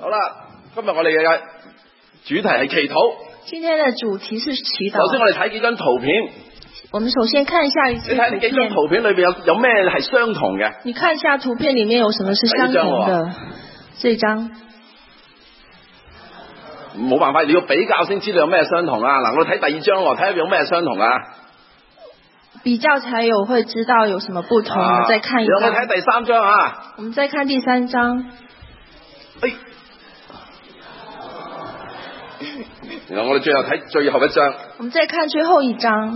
好啦，今日我哋嘅主題係祈禱。 今天的主題是祈禱。 首先我哋睇幾張圖片。 我們首先看一下一些圖片。 你睇幾張圖片裏邊有咩係相同嘅？ 你看一下圖片裡面有什麼是相同的？這張。 冇辦法，你要比較先知道有咩相同啊！嗱，我哋睇第二張喎，睇下有咩相同啊？ 比較才有會知道有什麼不同。我們再看一張。 我哋睇第三張啊。 我們再看第三張。 然後我哋最後睇最後一張。 我們再看最後一張。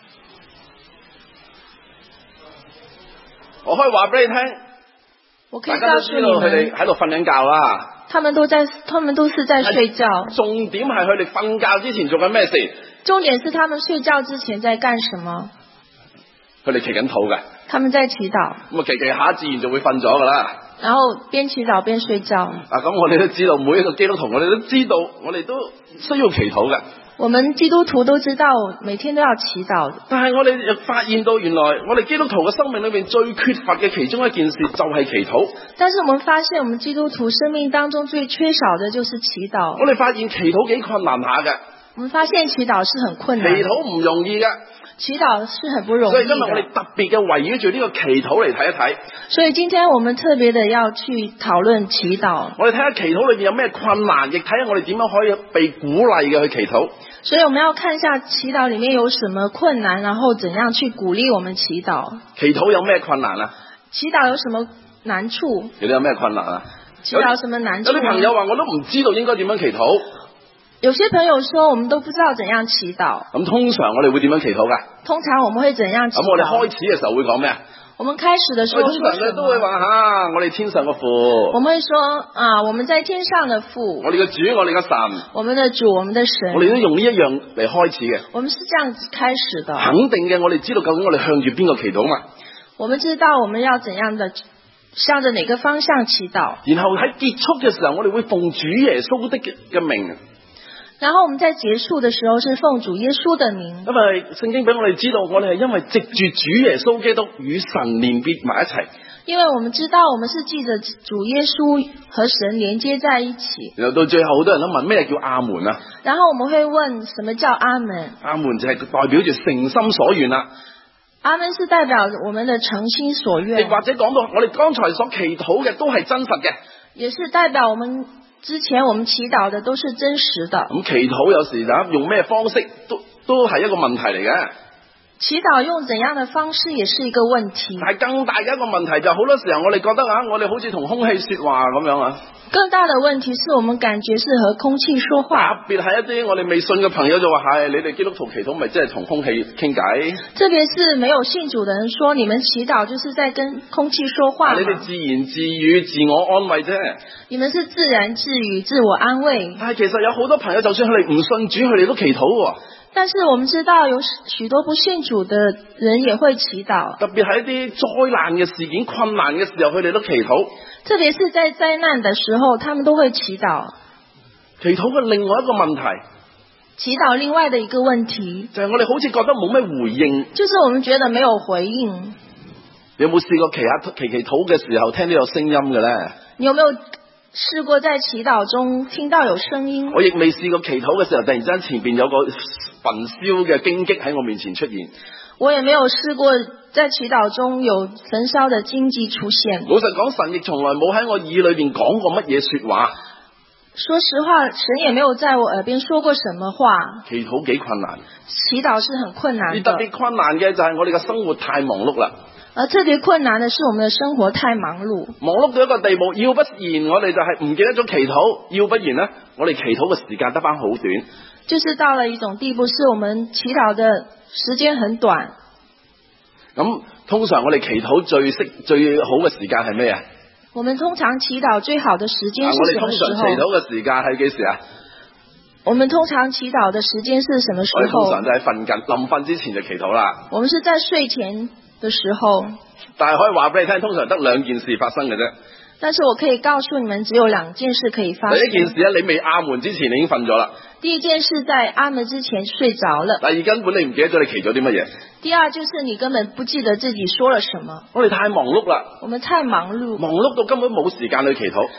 我可以話俾你聽， 我可以告訴你們，大家都知道佢哋喺度瞓緊覺啦。 他們都是在睡覺。 重點係佢哋瞓覺之前做緊咩事？ 重點是他們睡覺之前在幹什麼？ 佢哋祈緊禱嘅。 他們在祈禱。 咁啊，祈下自然就會瞓咗噶啦。 然後邊祈禱邊睡覺。 咁我哋都知道，每一個基督徒，我哋都知道，我哋都需要祈禱嘅。 我們基督徒都知道，每天都要祈禱。 但係我哋又發現到，原來我哋基督徒嘅生命裏面最缺乏嘅其中一件事就係祈禱。 但是我們發現，我們基督徒生命當中最缺少的就是祈禱。 我哋發現祈禱幾困難下嘅。 我們發現祈禱是很困難。 祈禱唔容易嘅。 祈禱是很不容易的。 所以今日我哋特別嘅圍繞住呢個祈禱嚟睇一睇。 所以今天我們特別的要去討論祈禱。 我哋睇下祈禱裏面有咩困難，亦睇下我哋點樣可以被鼓勵嘅去祈禱。 所以我們要看一下祈禱裏面有什麼困難，然後怎樣去鼓勵我們祈禱。 祈禱有咩困難啊？ 祈禱有什麼難處？ 祈禱有咩困難啊？ 祈禱有什麼難處？ 有啲朋友話我都唔知道應該點樣祈禱。 有些朋友說我們都不知道怎樣祈禱。 咁通常我哋會點樣祈禱㗎？ 通常我們會怎樣祈禱？ 咁我哋開始嘅時候會講咩啊？ 我們開始的時候， 通常都會話我哋天上嘅父。 我們會說我們在天上的父。 我哋嘅主，我哋嘅神。 我們的主，我們的神。 我哋都用呢一樣嚟開始嘅。 我們是這樣子開始的。 肯定嘅，我哋知道究竟我哋向住邊個祈禱嘛？ 我們知道我們要怎樣的向着哪個方向祈禱。 然後喺結束嘅時候，我哋會奉主耶穌嘅名。 然後我們在結束的時候是奉主耶穌的名。 因為聖經俾我哋知道，我哋係因為藉住主耶穌基督與神連結埋一齊。 因為我們知道我們是藉着主耶穌和神連接在一起。 然後到最後，好多人都問咩叫阿門啊？ 然後我們會問什麼叫阿門？ 阿門就係代表住誠心所願啦。 阿門是代表我們的誠心所願。 亦或者講到我哋剛才所祈禱嘅都係真實嘅。 也是代表我們之前我們祈禱的都是真實的。 咁祈禱有時用咩方式都係一個問題嚟嘅。 祈禱用怎樣的方式也是一個問題。 但係更大嘅一個問題就好多時候我哋覺得我哋好似同空氣說話咁樣啊。 更大的問題是我們感覺是和空氣說話。 特別係一啲我哋未信嘅朋友就話係你哋基督徒祈禱咪即係同空氣傾偈。 特別是沒有信主的人說你們祈禱就是在跟空氣說話。 你哋自言自語自我安慰啫。 你們是自言自語自我安慰。 但係其實有好多朋友就算佢哋唔信主，佢哋都祈禱喎。 但是我們知道有許多不信主的人也會祈禱。 特別係一啲災難嘅事件、困難嘅時候，佢哋都祈禱。 特別是在災難的時候，他們都會祈禱。 祈禱嘅另外一個問題， 祈禱另外的一個問題， 就係我哋好似覺得冇咩回應。 就是我們覺得沒有回應。 你有冇試過祈禱嘅時候聽到有聲音嘅咧？ 你有沒有試過在祈禱中聽到有聲音？ 我亦未試過祈禱嘅時候，突然之間前邊有個焚燒嘅荊棘喺我面前出現。 我也沒有試過在祈禱中有焚燒的荊棘出現。 老實講，神亦從來冇喺我耳裏邊講過乜嘢說話。 說實話，神也沒有在我耳邊說過什麼話。 祈禱幾困難。 祈禱是很困難的。 而特別困難嘅就係我哋嘅生活太忙碌啦。 而特別困難的是我們的生活太忙碌。 忙碌到一個地步，要不然我哋就係唔記得咗祈禱，要不然呢，我哋祈禱嘅時間得返好短。 就是到了一種地步，是我們祈禱的時間很短。 咁通常我哋祈禱最好嘅時間係咩啊？ 我們通常祈禱最好的時間是什麼時候？ 我哋通常祈禱嘅時間係幾時啊？ 我們通常祈禱的時間是什麼時候？ 我哋通常就係臨瞓之前就祈禱啦。 我們是在睡前的時候。 但係可以話俾你聽，通常得兩件事發生嘅啫。 但是我可以告訴你們，只有兩件事可以發生。 第一件事咧，你未阿門之前你已經瞓咗啦。 第一件事在阿門之前睡着了。 第二根本你唔記得咗你祈咗啲乜嘢。 第二就是你根本不記得自己說了什麼。 我哋太忙碌啦。 我們太忙碌。 忙碌到根本冇時間去祈禱。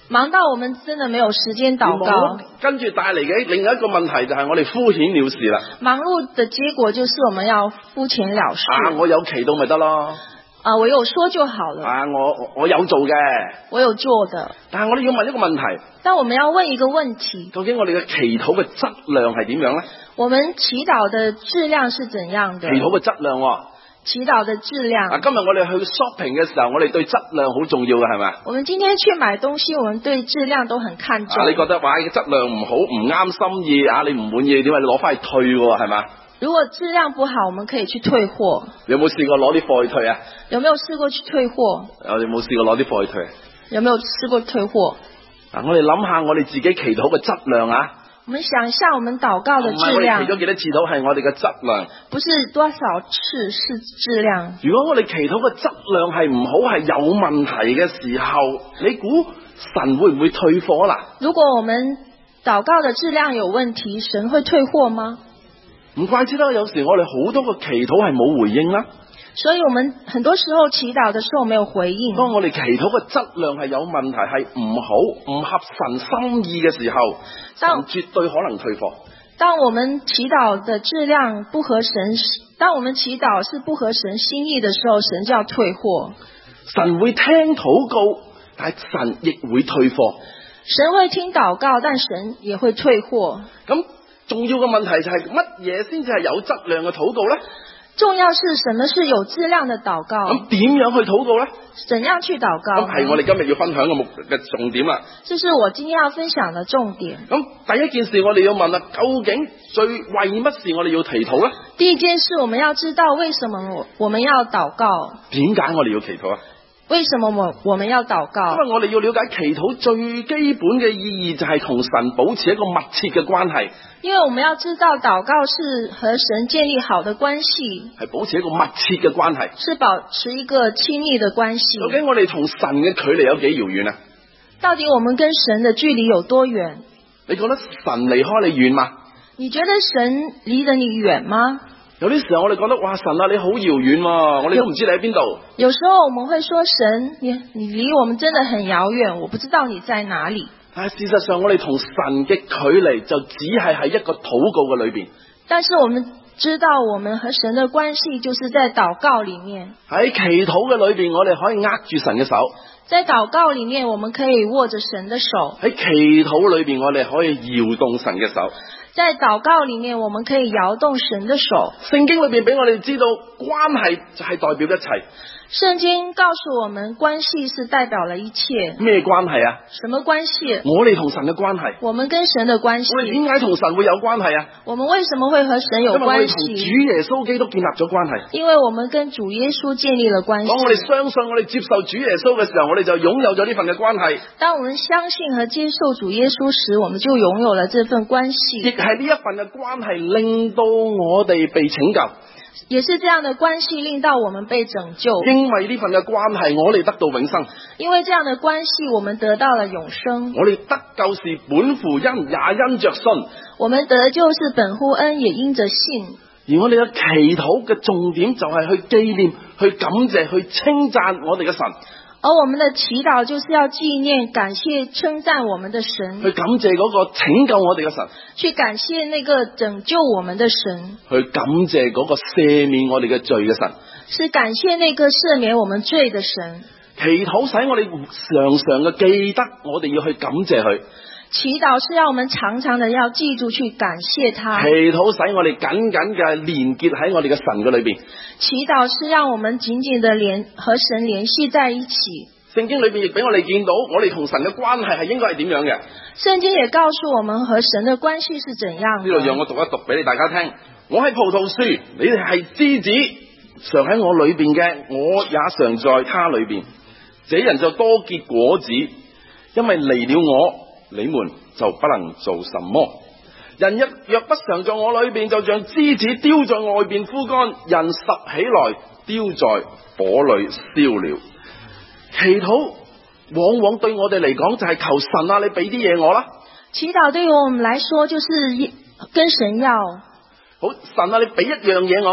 忙到我們真的沒有時間禱告。 跟住帶嚟嘅另一個問題就係我哋敷衍了事啦。 忙碌的結果就是我們要敷衍了事。 我有祈禱咪得咯。 我有說就好了。 我有做嘅。 我有做的。 但係我哋要問一個問題。 但我們要問一個問題。 究竟我哋嘅祈禱嘅質量係點樣呢？ 我們祈禱的質量是怎樣的？ 祈禱嘅質量祈禱的質量。 今日我哋去 shopping 嘅時候，我哋對質量好重要嘅，係咪？ 我們今天去買東西，我們對質量都很看重。 你覺得話質量唔好，唔啱心意你唔滿意，點解你攞翻去退喎？係嘛？ 如果質量不好，我們可以去退貨。 有冇試過攞啲貨去退啊？ 有沒有試過去退貨？ 有冇試過攞啲貨去退？ 有沒有試過退貨？ 我哋諗下我哋自己祈禱嘅質量啊！ 我們想一下我們禱告的質量。 唔係我哋祈禱幾多次禱係我哋嘅質量， 不是多少次，是質量。 如果我哋祈禱嘅質量係唔好，係有問題嘅時候，你估神會唔會退貨啦？ 如果我們禱告的質量有問題，神會退貨嗎？ 唔怪之得有時我哋好多個祈禱係冇回應啦。 所以我們很多時候祈禱的時候沒有回應。 當我哋祈禱嘅質量係有問題，係唔好，唔合神心意嘅時候，神絕對可能退貨。 當我們祈禱的質量不合神，當我們祈禱是不合神心意的時候，神就要退貨。 神會聽禱告，但係神亦會退貨。 神會聽禱告，但神也會退貨。 咁重要嘅問題就係乜嘢先至係有質量嘅禱告呢？ 重要是什麼是有質量的禱告？ 咁點樣去禱告呢？ 怎樣去禱告？ 咁係我哋今日要分享嘅重點啦。 這是我今天要分享的重點。 咁第一件事我哋要問啦，究竟為乜事我哋要祈禱呢？ 第一件事我們要知道為什麼我們要禱告。 點解我哋要祈禱啊？ 為什麼我們要禱告？ 因為我哋要了解祈禱最基本嘅意義就係同神保持一個密切嘅關係。 因為我們要知道禱告是和神建立好的關係， 係保持一個密切嘅關係， 是保持一個親密的關係。 究竟我哋同神嘅距離有幾遙遠啊？ 到底我們跟神的距離有多遠？ 你覺得神離開你遠嗎？ 你覺得神離得你遠嗎？ 有啲時候我哋覺得哇，神啊，你好遙遠喎，我哋都唔知你喺邊度。 有時候我們會說，神，你離我們真的很遙遠，我不知道你在哪裡。 但係事實上我哋同神嘅距離就只係喺一個禱告嘅裏邊。 但是我們知道我們和神的關係就是在禱告裡面。 喺祈禱嘅裏邊，我哋可以握住神嘅手。 在禱告裡面，我們可以握着神的手。 喺祈禱裏邊，我哋可以搖動神嘅手。 在禱告裡面，我們可以搖動神的手。 聖經裏邊俾我哋知道，關係就係代表一切。 聖經告訴我們，關係是代表了一切。 咩關係啊？ 什麼關係？ 我哋同神嘅關係。 我們跟神的關係。 我哋點解同神會有關係啊？ 我們為什麼會和神有關係？ 因為我哋同主耶穌基督建立咗關係。 因為我們跟主耶穌建立了關係。 當我哋相信、我哋接受主耶穌嘅時候，我哋就擁有咗呢份嘅關係。 當我們相信和接受主耶穌時，我們就擁有了這份關係。 亦係呢一份嘅關係令到我哋被拯救。 也是這樣的關係令到我們被拯救。 因為呢份嘅關係，我哋得到永生。 因為這樣的關係，我們得到了永生。 我哋得救是本乎恩，也因着信。 我們得救是本乎恩，也因着信。 而我哋嘅祈禱嘅重點就係去紀念、去感謝、去稱讚我哋嘅神。 而我們的祈禱就是要紀念、感謝、稱讚我們的神， 去感謝嗰個拯救我哋嘅神， 去感謝那個拯救我們的神， 去感謝嗰個赦免我哋嘅罪嘅神， 是感謝那個赦免我們罪的神。 祈禱使我哋常常嘅記得，我哋要去感謝佢。 祈禱是讓我們常常的要記住去感謝他。 祈禱使我哋緊緊嘅連結喺我哋嘅神嘅裏邊。 祈禱是讓我們緊緊的和神聯繫在一起。 聖經裏邊亦俾我哋見到，我哋同神嘅關係係應該係點樣嘅。 聖經也告訴我們和神的關係是怎樣的。 呢度讓我讀一讀俾你大家聽。我係葡萄樹，你哋係枝子，常喺我裏邊嘅，我也常在他裏邊。這人就多結果子，因為離了我，你們就不能做什麼。人若不常在我裏邊，就像枝子丟在外邊枯乾，人拾起來丟在火裏燒了。祈禱往往對我哋嚟講就係求神啊，你俾啲嘢我啦。 祈禱對於我們來說就是跟神要。 好，神啊，你俾一樣嘢我。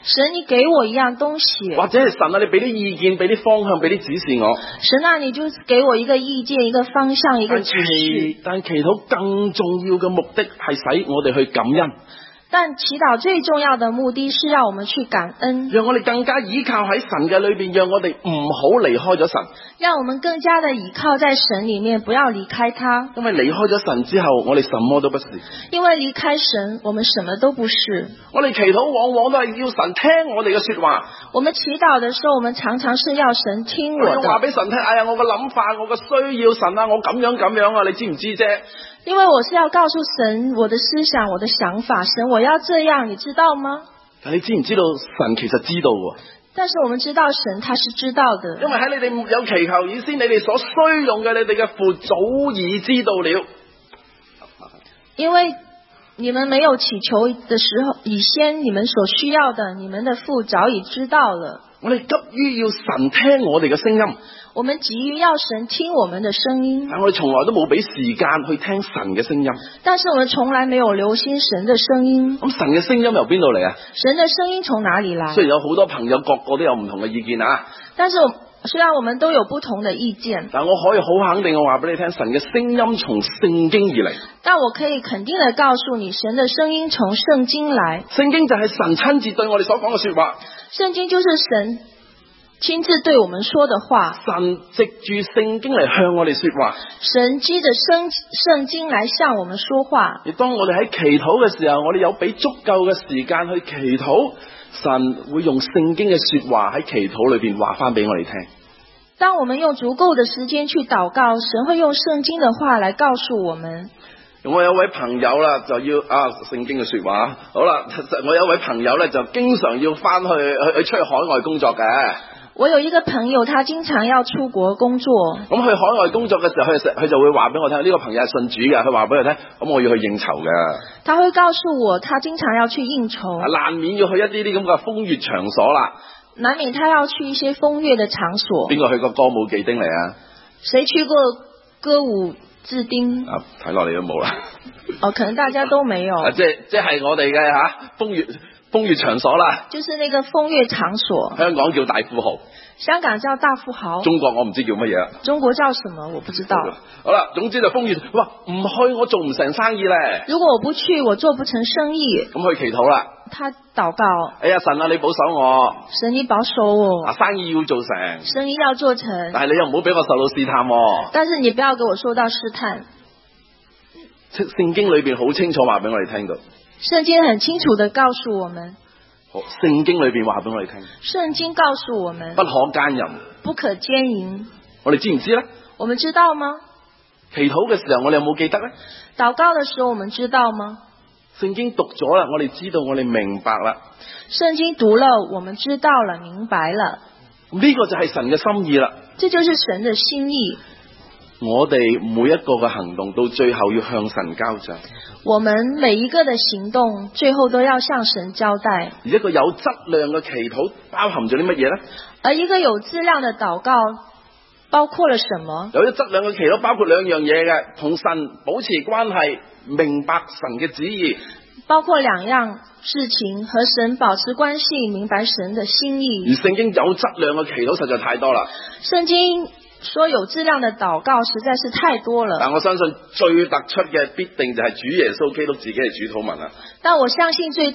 神，你給我一樣東西， 或者係神啊，你俾啲意見，俾啲方向，俾啲指示我。 神啊，你就給我一個意見，一個方向，一個指示。 但祈禱更重要嘅目的係使我哋去感恩。 但祈禱最重要的目的是讓我們去感恩， 讓我哋更加依靠喺神嘅裏邊，讓我哋唔好離開咗神。 讓我們更加的倚靠在神裏面，不要離開他。 因為離開咗神之後，我哋什麼都不是。 因為離開神，我們什麼都不是。 我哋祈禱往往都係要神聽我哋嘅說話。 我們祈禱的時候，我們常常是要神聽我的。 話俾神聽，哎呀，我嘅諗法，我嘅需要，神啊，我咁樣啊，你知唔知啫？ 因為我是要告訴神我的思想，我的想法，神我要這樣，你知道嗎？ 但你知唔知道神其實知道喎？ 但是我們知道神他是知道的， 因為喺你哋沒有祈求以先，你哋所需用嘅，你哋嘅父早已知道了。 因為你們沒有祈求的時候，以先你們所需要的，你們的父早已知道了。 我哋急於要神聽我哋嘅聲音， 我們急於要神聽我們的聲音， 但我哋從來都冇俾時間去聽神嘅聲音。 但是我們從來沒有留心神的聲音。 咁神嘅聲音由邊度嚟啊？ 神的聲音從哪裡來？ 雖然有好多朋友個個都有唔同嘅意見啊， 但是雖然我們都有不同的意見， 但我可以好肯定我話俾你聽，神嘅聲音從聖經而嚟。 但我可以肯定地告訴你，神的聲音從聖經來。 聖經就係神親自對我哋所講嘅說話。 聖經就是神親自對我們說的話。 神藉住聖經嚟向我哋說話。 神藉着聖經來向我們說話。 而當我哋喺祈禱嘅時候，我哋有俾足夠嘅時間去祈禱，神會用聖經嘅說話喺祈禱裏邊話翻俾我哋聽。 當我們用足夠的時間去禱告，神會用聖經的話來告訴我們。 我有位朋友啦，就要聖經嘅說話。好啦，我有位朋友咧，就經常要翻去出去海外工作嘅。 我有一個朋友，他經常要出國工作。 咁去海外工作嘅時候，佢就會話俾我聽，呢個朋友係信主嘅，佢話俾我聽，咁我要去應酬嘅。 他會告訴我，他經常要去應酬， 難免要去一啲咁嘅風月場所啦。 難免他要去一些風月的場所。 邊個去過歌舞伎町嚟啊？ 誰去過歌舞伎町？ 睇落嚟都冇啦。 可能大家都沒有。 即係我哋嘅風月場所啦。就是那個風月場所。 香港叫大富豪。 香港叫大富豪。 中國我唔知叫乜嘢。 中國叫什麼？我不知道。 好啦，總之就風月。哇，唔去我做唔成生意咧。 如果我不去，我做不成生意。 咁去祈禱啦。 他禱告。 哎呀，神啊，你保守我。 神，你保守我。 生意要做成。 生意要做成。 但係你又唔好俾我受到試探喎。 但是你不要給我受到試探。 聖經裏邊好清楚話俾我哋聽到。 聖經很清楚地告訴我們。 好，聖經裏邊話俾我哋聽。 聖經告訴我們。 不可奸淫。 不可奸淫。 我哋知唔知咧？ 我們知道嗎？ 祈禱嘅時候，我哋有冇記得咧？ 禱告嘅時候，我們知道嗎？ 聖經讀咗啦，我哋知道，我哋明白啦。 聖經讀了，我們知道了，明白了。 呢個就係神嘅心意啦。 這就是神的心意。 我哋每一個嘅行動到最後要向神交賬。 我們每一個的行動最後都要向神交代。 而一個有質量嘅祈禱包含咗啲乜嘢呢？ 而一個有質量的禱告包括了什麼？ 有啲質量嘅祈禱包括兩樣嘢嘅，同神保持關係，明白神嘅旨意。 包括兩樣事情，和神保持關係，明白神的心意。 而聖經有質量嘅祈禱實在太多啦。 聖經說有質量的禱告實在是太多了。 但我相信最突出嘅必定就係主耶穌基督自己嘅主禱文啦。但我相信最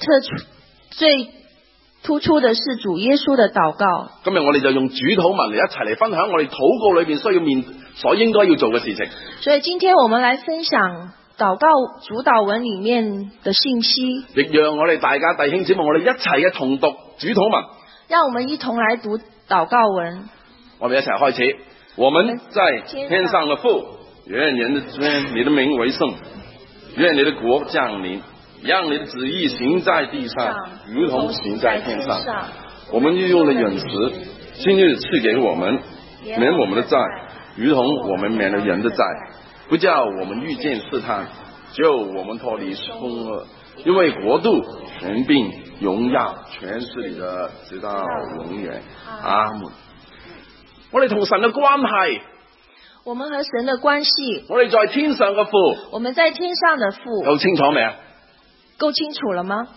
突出的是主耶穌的禱告。 今日我哋就用主禱文嚟一齊嚟分享我哋禱告裏邊需要所應該要做嘅事情。 所以今天我們來分享禱告主禱文裏面的信息， 亦讓我哋大家弟兄姊妹，我哋一齊嘅同讀主禱文。 讓我們一同來讀禱告文。 我們一齊開始。我們在天上的父，願你的名為聖，願你的國降臨，讓你的旨意行在地上，如同行在天上。我們日用的飲食，今日賜給我們，免我們的債，如同我們免了人的債，不叫我們遇見試探，救我們脫離兇惡，因為國度、權柄、榮耀全是你的，直到永遠。阿們。我哋同神嘅關係， 我們和神的關係， 我哋在天上嘅父， 我們在天上的父， 夠清楚未啊？ 夠清楚了嗎？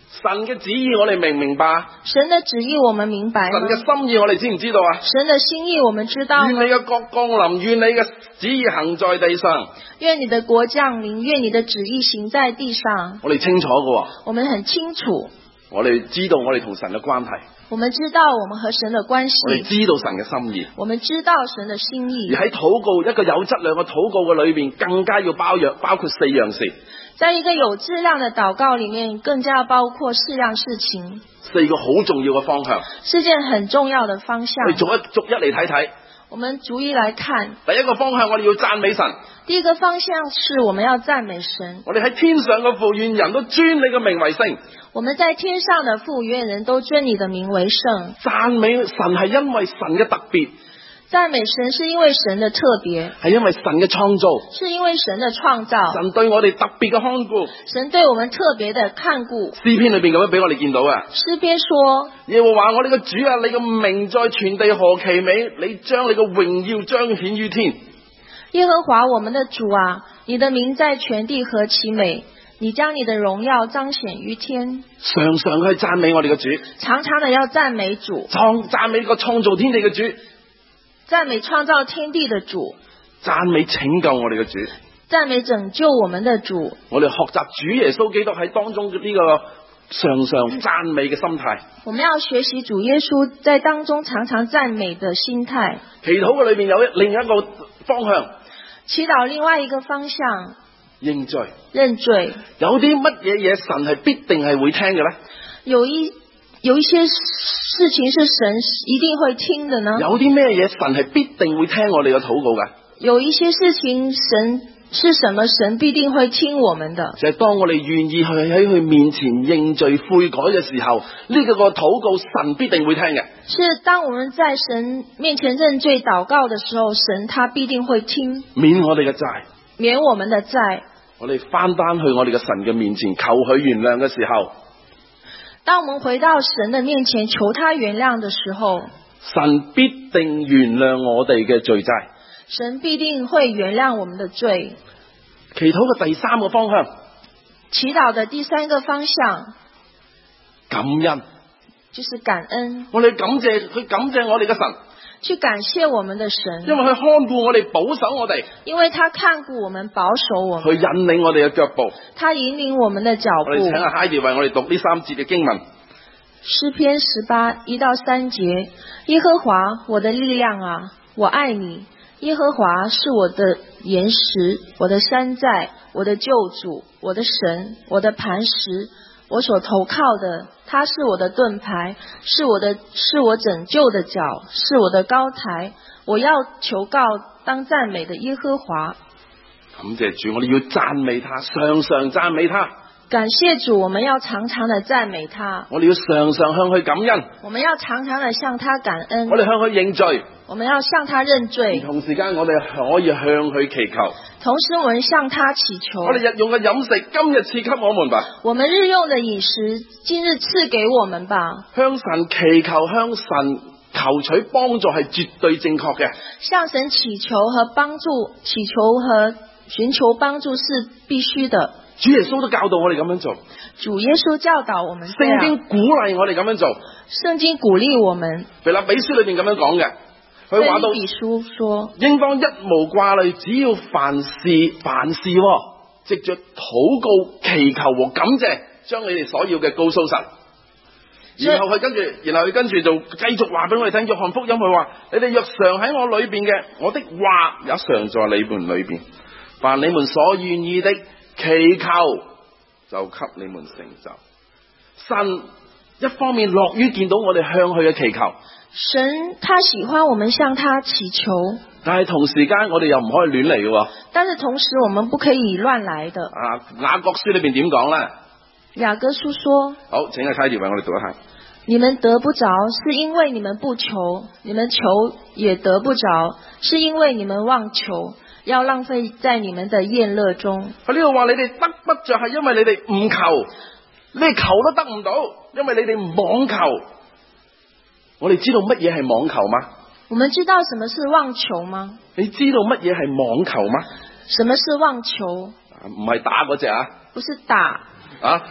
神嘅旨意我哋明唔明白？ 神的旨意我們明白神嗎？ 嘅心意我哋知唔知道啊？ 神的心意我們知道嗎？ 願你嘅國降臨，願你嘅旨意行在地上。 願你的國降臨，願你的旨意行在地上。 我哋清楚嘅， 我們很清楚， 我哋知道我哋同神嘅關係， 我們知道我們和神的關我哋係， 知道神嘅心意。 我們知道神的心意。 而喺禱告一個有質量嘅禱告嘅裏邊，更加要包括4樣事。 在一個有質量的禱告裡面，更加包括4樣事情 ，4個好重要嘅方向， 是件很重要的方向。 我哋逐一嚟睇睇。 我們逐一來看。 第一個方向，我哋要讚美神。 第一個方向是我們要讚美神。 我哋喺天上嘅父，願人都尊你嘅名為聖。 我們在天上的父，願人都尊你的名為聖。 讚美神係因為神嘅特別。 讚美神是因為神的特別， 係因為神嘅創造， 是因為神的創造。 神對我哋特別嘅看顧， 神對我們特別的看顧。 詩篇裏邊咁樣俾我哋見到啊。 詩篇說： 耶和華我哋嘅主啊，你嘅名在全地何其美，你將你嘅榮耀彰顯於天。 耶和華我們的主啊，你的名在全地何其美，你將你的榮耀彰顯於天。 常常去讚美我哋嘅主， 常常的要讚美主， 讚美個創造天地嘅主， 讚美創造天地的主， 讚美拯救我哋嘅主， 讚美拯救我們的主。 我哋學習主耶穌基督喺當中呢個常常讚美嘅心態。 我們要學習主耶穌在當中常常讚美的心態。 祈禱嘅裏面有另一個方向， 祈禱另外一個方向， 認罪。 認罪。 有啲乜嘢神係必定係會聽嘅呢？ 有一些事情是神一定會聽的呢？ 有啲咩嘢神係必定會聽我哋嘅禱告嘅？ 有一些事情神是什麼？神必定會聽我們的。 就係當我哋願意去喺佢面前認罪悔改嘅時候，呢個禱告神必定會聽嘅。 是當我們在神面前認罪禱告的時候，神他必定會聽， 免我哋嘅債， 免我們的債。 我哋翻返去我哋嘅神嘅面前求佢原諒嘅時候， 當我們回到神的面前求他原諒的時候， 神必定原諒我哋嘅罪債。 神必定會原諒我們的罪。 祈禱嘅第3個方向， 祈禱的第3個方向， 感恩， 就是感恩。 我哋感謝我哋嘅神， 去感謝我們的神， 因為佢看顧我哋，保守我哋， 因為他看顧我們，保守我們， 去引領我哋嘅腳步， 他引領我們的腳步。 我哋請阿 Heidi 為我哋讀呢3節嘅經文。 詩篇18 1到3節，耶和華我的力量啊，我愛你。耶和華是我的岩石，我的山寨，我的救主，我的神，我的磐石，我所投靠的。他是我的盾牌，是我拯救的角，是我的高台。我要求告當讚美的耶和華。 感謝主，我哋要讚美他，常常讚美他。 感謝主，我們要常常的讚美他。 我哋要常常向佢感恩。 我們要常常的向他感恩。 我哋向佢認罪。 我們要向他認罪。 同時間，我哋可以向佢祈求。 同時，我們向他祈求。 我哋日用嘅飲食，今日賜給我們吧。 我們日用的飲食，今日賜給我們吧。 向神祈求，向神求取幫助係絕對正確嘅。 向神祈求和幫助，祈求和尋求幫助是必須的。 主耶穌都教導我哋咁樣做。 主耶穌教導我們這樣。 聖經鼓勵我哋咁樣做。 聖經鼓勵我們。 腓立比書裏面咁樣講嘅。佢話到， 腓立比書說，應當一無掛慮，只要凡事藉着禱告、祈求和感謝，將你哋所要嘅告訴神。然後佢跟住就繼續話俾我哋聽。約翰福音佢話：你哋若常喺我裏邊嘅，我的話也常在你們裏邊。凡你們所願意的祈求，就給你們成就。神一方面樂於見到我哋向佢嘅祈求。 神他喜歡我們向他祈求， 但係同時間我哋又唔可以亂嚟嘅。 但是同時我們不可以亂來的。 雅各書裏邊點講呢？ 雅各書說： 好，請阿 Heidi 為我哋讀一下。 你們得不着，是因為你們不求；你們求也得不着，是因為你們妄求，要浪費在你們的宴樂中。 佢呢度話你哋得不着，係因為你哋唔求，你哋求都得唔到，因為你哋妄求。我哋知道乜嘢係妄求嗎？ 我們知道什麼是妄求嗎？ 你知道乜嘢係妄求嗎？ 什麼是妄求？ 唔係打嗰隻啊？ 不是打。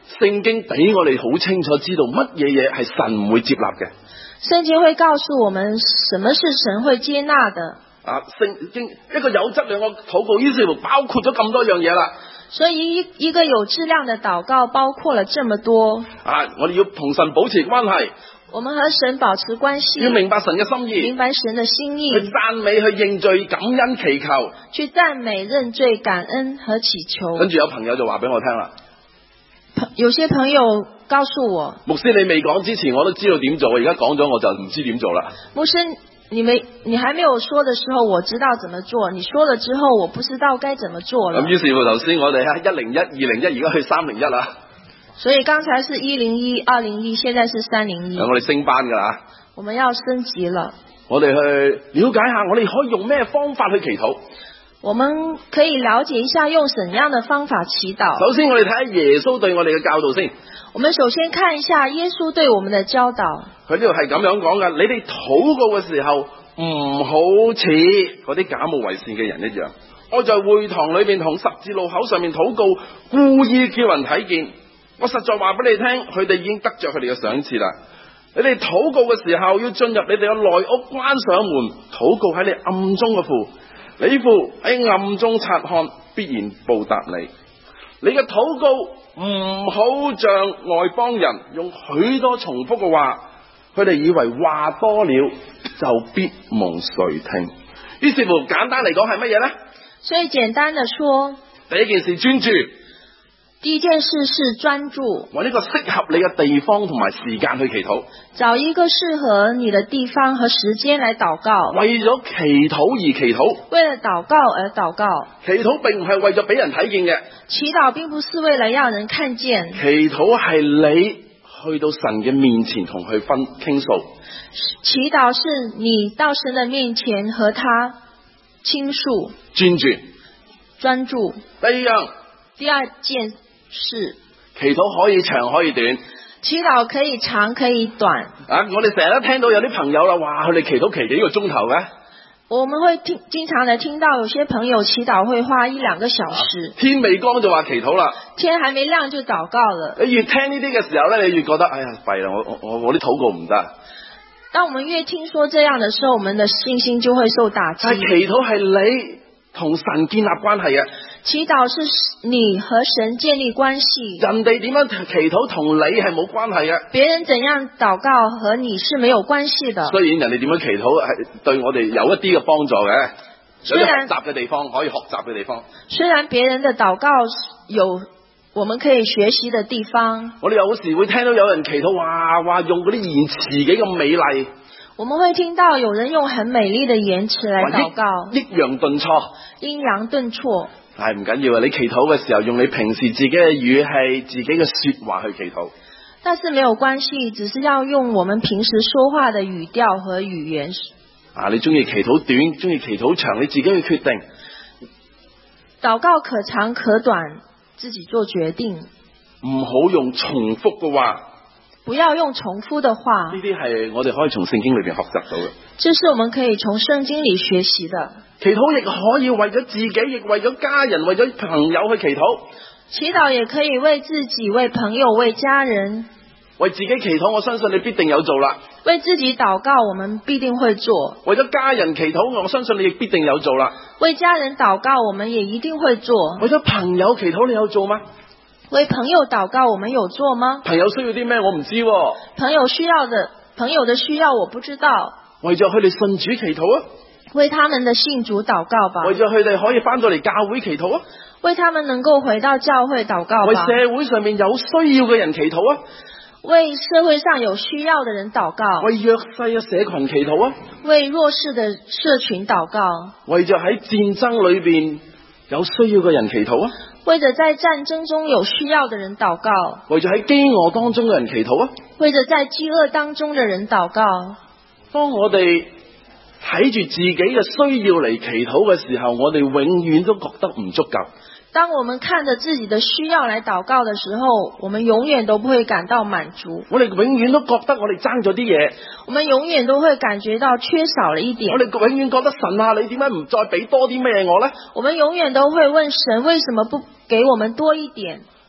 聖經俾我哋好清楚知道乜嘢嘢係神唔會接納嘅。 聖經會告訴我們什麼是神會接納的。 聖經一個有質量嘅禱告，於是乎包括咗咁多樣嘢啦。 所以一個有質量的禱告包括了這麼多。 我哋要同神保持關係， 我們和神保持關係， 要明白神嘅心意， 明白神的心意， 去讚美、去認罪、感恩、祈求， 去讚美、認罪、感恩和祈求。 跟住有朋友就話俾我聽啦， 有些朋友告訴我， 牧師你未講之前我都知道點做，而家講咗我就唔知點做啦。 牧師你還沒有說的時候我知道怎麼做，你說了之後我不知道該怎麼做了。 咁於是乎頭先我哋喺101、201，而家去301啦。 所以剛才是101、201，現在是301。 我哋升班噶啦， 我們要升級了。 我哋去了解下，我哋可以用咩方法去祈禱。 我們可以了解一下用怎樣的方法祈禱。 首先我哋睇下耶穌對我哋嘅教導先。 我們首先看一下耶穌對我們的教導。 佢呢度係咁樣講噶，你哋禱告嘅時候唔好似嗰啲假冒為善嘅人一樣，我在會堂裏面同十字路口上面禱告，故意叫人睇見。我實在話俾你聽，佢哋已經得着佢哋嘅賞賜啦。你哋禱告嘅時候要進入你哋嘅內屋，關上門，禱告喺你暗中嘅父，你父喺暗中察看，必然報答你。你嘅禱告唔好像外邦人用許多重複嘅話，佢哋以為話多了就必蒙垂聽。於是乎簡單嚟講係乜嘢呢？ 所以簡單的說， 第一件事專注。 第一件事是專注， 揾一個適合你嘅地方同埋時間去祈禱， 找一個適合你的地方和時間來禱告。 為咗祈禱而祈禱， 為了禱告而禱告。 祈禱並唔係為咗俾人睇見嘅， 祈禱並不是為了讓人看見。 祈禱係你去到神嘅面前同佢傾訴。 祈禱是你到神的面前和他傾訴。專注。第二件事， 祈禱可以長可以短。 祈禱可以長可以短。 我哋成日都聽到有啲朋友啦，哇，佢哋祈禱祈幾個鐘頭嘅。 我們會經常的聽到有些朋友祈禱會花1-2個小時。 天未光就話祈禱啦， 天還沒亮就禱告了。 你越聽呢啲嘅時候咧，你越覺得哎呀弊啦，我啲禱告唔得。 當我們越聽說這樣的時候，我們的信心就會受打擊。 但係祈禱係你同神建立關係嘅。 祈禱是你和神建立關係。 人哋點樣祈禱同你係冇關係嘅。 別人怎樣禱告和你是沒有關係的。 雖然人哋點樣祈禱係對我哋有一啲嘅幫助嘅，有啲學習嘅地方可以學習嘅地方。 雖然別人的禱告有我們可以學習的地方， 我哋有時會聽到有人祈禱話用嗰啲言辭幾咁美麗。 我們會聽到有人用很美麗的言辭來禱告， 抑揚頓挫。 抑揚頓挫。 但係唔緊要啊！你祈禱嘅時候用你平時自己嘅語氣、自己嘅說話去祈禱。 但是沒有關係，只是要用我們平時說話的語調和語言。 你中意祈禱短，中意祈禱長，你自己去決定。 禱告可長可短，自己做決定。 唔好用重複嘅話。 不要用重複的話。 呢啲係我哋可以從聖經裏邊學習到嘅。 這是我們可以從聖經裏學習的。 祈禱亦可以為咗自己，亦為咗家人，為咗朋友去祈禱。 祈禱也可以為自己、為朋友、為家人。 為自己祈禱，我相信你必定有做啦。 為自己禱告，我們必定會做。 為咗家人祈禱，我相信你亦必定有做啦。 為家人禱告，我們也一定會做。 為咗朋友祈禱，你有做嗎？ 為朋友禱告，我們有做嗎？ 朋友需要啲咩？我唔知。 朋友的需要我不知道。 為咗佢哋信主祈禱啊！ 為他們的信主禱告吧。 為咗佢哋可以翻到嚟教會祈禱啊！ 為他們能夠回到教會禱告吧。 為社會上面有需要嘅人祈禱啊！ 為社會上有需要的人禱告。 為弱勢嘅社群祈禱啊！為弱勢的社群禱告。 為咗喺戰爭裏邊有需要嘅人祈禱啊！ 為着在戰爭中有需要的人禱告。 為咗喺飢餓當中嘅人祈禱啊！ 為着在飢餓當中的人禱告。 當我哋睇住自己嘅需要嚟祈禱嘅時候，我哋永遠都覺得唔足夠。 當我們看着自己的需要來禱告的時候，我們永遠都不會感到滿足。 我哋永遠都覺得我哋爭咗啲嘢。 我們永遠都會感覺到缺少了一點。 我哋永遠覺得神啊，你點解唔再俾多啲咩我呢？ 我們永遠都會問神，為什麼不給我們多一點？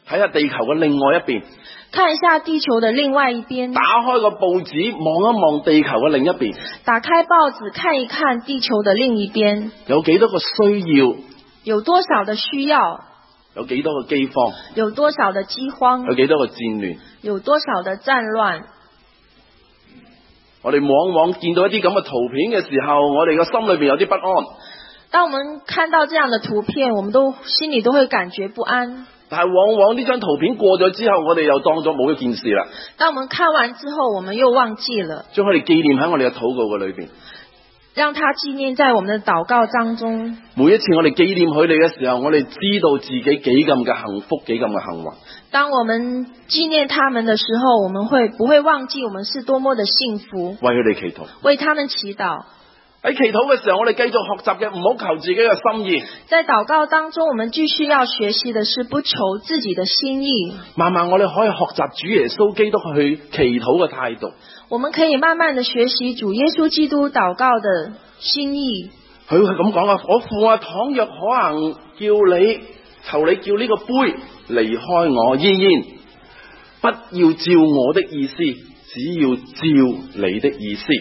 睇下地球嘅另外一邊， 看一下地球的另外一邊， 打開個報紙望一望地球嘅另一邊， 打開報紙看一看地球的另一邊， 有幾多個需要， 有多少的需要， 有幾多個饑荒， 有多少的饑荒， 有幾多個戰亂， 有多少的戰亂。 我哋往往見到一啲咁嘅圖片嘅時候，我哋嘅心裏邊有啲不安。 當我們看到這樣的圖片，我們都心裏都會感覺不安。 但係往往呢張圖片過咗之後，我哋又當咗冇一件事啦。 當我們看完之後，我們又忘記了， 將佢哋紀念喺我哋嘅禱告嘅裏邊， 讓它紀念在我們的禱告當中。 每一次我哋紀念佢哋嘅時候，我哋知道自己幾咁嘅幸福，幾咁嘅幸運。 當我們紀念他們的時候，我們不會忘記我們是多麼的幸福， 為佢哋祈禱， 為他們祈禱。 喺祈禱嘅時候，我哋繼續學習嘅，唔好求自己嘅心意。 在禱告當中，我們繼續要學習的是不求自己的心意。 慢慢我哋可以學習主耶穌基督去祈禱嘅態度。 我們可以慢慢的學習主耶穌基督禱告的心意。 佢係咁講啊，我父啊，倘若可行，求你叫呢個杯離開我，然不要照我的意思，只要照你的意思。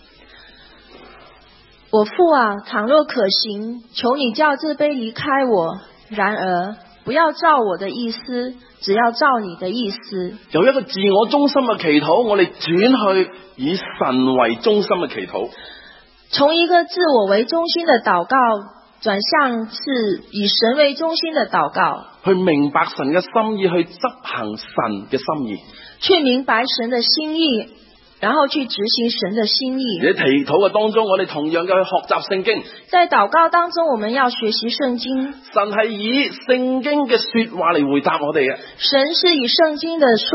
我父啊，倘若可行，求你叫這杯離開我，然而不要照我的意思，只要照你的意思。 由一個自我中心嘅祈禱，我哋轉去以神為中心嘅祈禱。 從一個自我為中心的禱告，轉向是以神為中心的禱告， 去明白神嘅心意，去執行神嘅心意， 去明白神的心意，然後去執行神的心意。 喺祈禱嘅當中，我哋同樣嘅去學習聖經。 在禱告當中，我們要學習聖經。 神係以聖經嘅說話嚟回答我哋嘅。 神是以聖經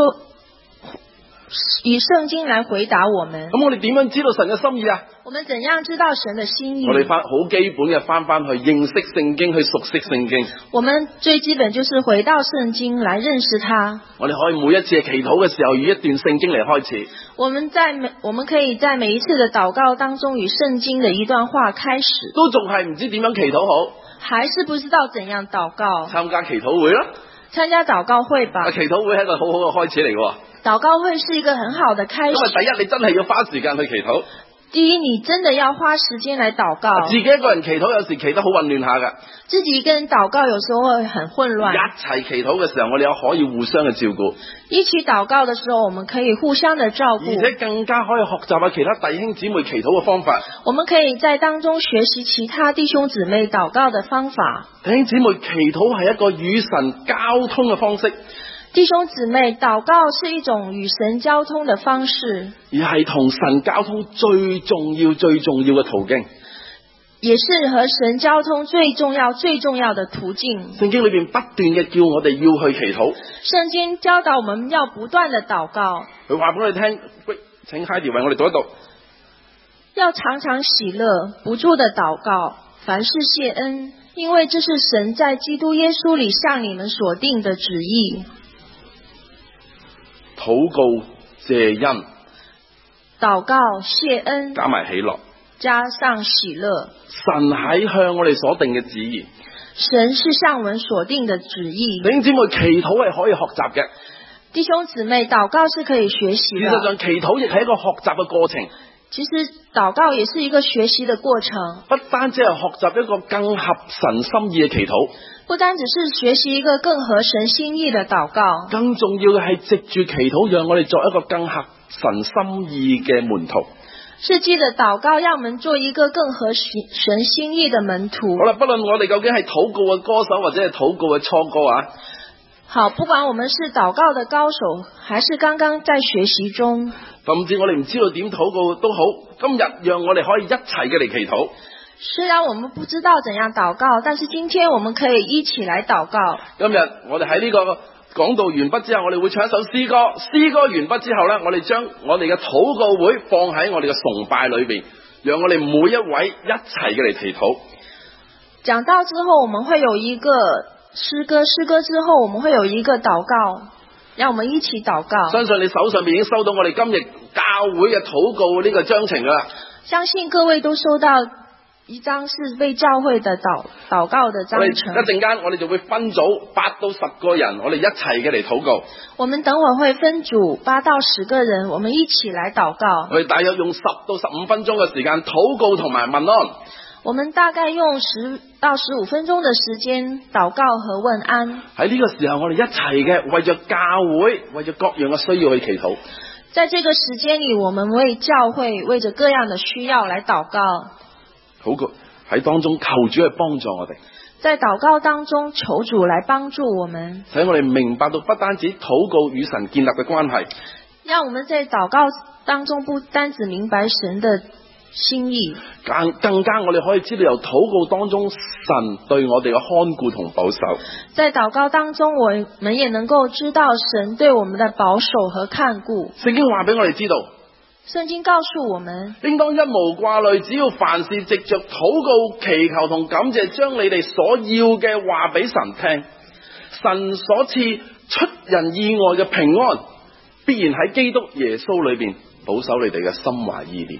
來回答我們。 咁我哋點樣知道神嘅心意啊？ 我們怎樣知道神的心意？ 我哋好基本嘅翻去認識聖經，去熟悉聖經。 我們最基本就是回到聖經來認識它。 我哋可以每一次嘅祈禱嘅時候，以一段聖經嚟開始。 我們可以在每一次的禱告當中，以聖經的一段話開始。 都仲係唔知點樣祈禱好， 還是不知道怎樣禱告？ 參加祈禱會啦， 參加禱告會吧。 祈禱會係一個好好嘅開始嚟嘅。 禱告會是一個很好的開始。 因為第一，你真係要花時間去祈禱。 第一，你真的要花時間來禱告。 自己一個人祈禱有時祈得好混亂下㗎。 自己一個人禱告有時候會很混亂。 一齊祈禱嘅時候，我哋又可以互相嘅照顧。 一起禱告的時候，我們可以互相的照顧， 而且更加可以學習下其他弟兄姊妹祈禱嘅方法。 我們可以在當中學習其他弟兄姊妹禱告的方法。 弟兄姊妹祈禱係一個與神交通嘅方式。 弟兄姊妹，禱告是一種與神交通的方式， 而係同神交通最重要嘅途徑， 也是和神交通最重要的途徑。 聖經裏邊不斷嘅叫我哋要去祈禱， 聖經教導我們要不斷的禱告。 佢話俾我哋聽，請 Heidi 為我哋讀一讀， 要常常喜樂，不住的禱告，凡事謝恩，因為這是神在基督耶穌裏向你們所定的旨意。 禱告謝恩， 禱告謝恩， 加埋喜樂， 加上喜樂。 神喺向我哋所定嘅旨意， 神是向我們所定的旨意。 弟兄姊妹，祈禱係可以學習嘅。 弟兄姊妹，禱告是可以學習的。 事實上，祈禱亦係一個學習嘅過程。 其實禱告也是一個學習的過程， 不單只係學習一個更合神心意嘅祈禱， 不單只是學習一個更合神心意的禱告， 更重要嘅係藉住祈禱，讓我哋作一個更合神心意嘅門徒。 是藉着禱告，讓我們做一個更合神心意的門徒。 好啦，不論我哋究竟係禱告嘅歌手或者係禱告嘅初哥啊， 好，不管我們是禱告的高手，還是剛剛在學習中， 甚至我哋唔知道點禱告都好，今日讓我哋可以一齊嘅嚟祈禱。 雖然我們不知道怎樣禱告，但是今天我們可以一起來禱告。 今日我哋喺呢個講道完畢之後，我哋會唱一首詩歌。詩歌完畢之後呢，我哋將我哋嘅禱告會放喺我哋嘅崇拜裏邊，讓我哋每一位一齊嘅嚟祈禱。 講道之後，我們會有一個詩歌之後，我們會有一個禱告，讓我們一起禱告。 相信你手上面已經收到我哋今日教會嘅禱告呢個章程㗎啦。 相信各位都收到一章是為教會的禱告的章程。 一陣間我哋就會分組8到10個人，我哋一齊嘅嚟禱告。 我們等會會分組8到10個人，我們一起來禱告。 我哋大約用10到15分鐘嘅時間禱告同埋問安。 我們大概用10到15分鐘的時間禱告和問安。 喺呢個時候，我哋一齊嘅為着教會，為着各樣嘅需要去祈禱。 在這個時間裏，我們為教會，為着各樣的需要來禱告。 禱告喺當中求主去幫助我哋。 在禱告當中求主來幫助我們， 使我哋明白到不單止禱告與神建立嘅關係， 讓我們在禱告當中不單止明白神的心意， 更加我哋可以知道由禱告當中神對我哋嘅看顧同保守。 在禱告當中，我們也能夠知道神對我們的保守和看顧。 聖經話俾我哋知道， 聖經告訴我們， 應當一無掛慮，只要凡事藉着禱告、祈求同感謝，將你哋所要嘅話俾神聽。神所賜出人意外嘅平安，必然喺基督耶穌裏邊保守你哋嘅心懷意念。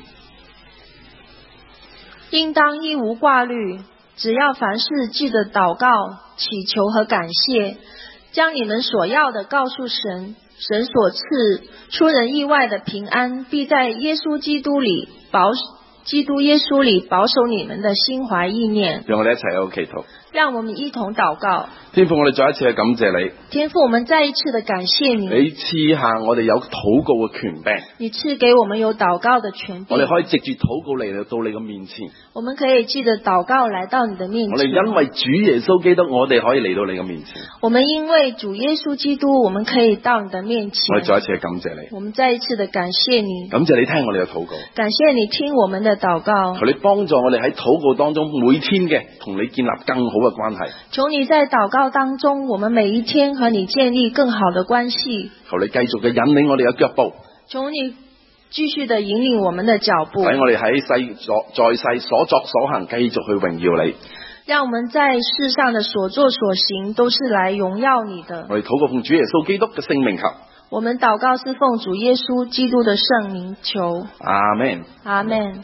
應當一無掛慮，只要凡事記得禱告、祈求和感謝，將你們所要的告訴神。神所賜出人意外的平安，必在耶穌基督裏保守你們的心懷意念。 讓我哋一齊喺度祈禱。 讓我們一同禱告。 天父，我哋再一次去感謝你。 天父，我們再一次的感謝你。 你賜下我哋有禱告嘅權柄。 你賜給我們有禱告的權柄。 我哋可以藉住禱告嚟到你嘅面前。 我們可以記得禱告來到你的面前。 我哋因為主耶穌基督，我哋可以嚟到你嘅面前。 我們因為主耶穌基督，我們可以到你的面前。 我哋再一次去感謝你。 我們再一次的感謝你。 感謝你聽我哋嘅禱告。 感謝你聽我們的禱告。 求你幫助我哋喺禱告當中每天嘅同你建立更好嘅關係。 求你在禱告當中，我們每一天和你建立更好的關係。 求你繼續嘅引領我哋嘅腳步。 求你繼續的引領我們的腳步。 使我哋喺在世所作所行繼續去榮耀你。 讓我們在世上的所作所行都是來榮耀你的。 我哋禱告奉主耶穌基督嘅聖名求。 我們禱告是奉主耶穌基督的聖名求。 阿們。 阿們。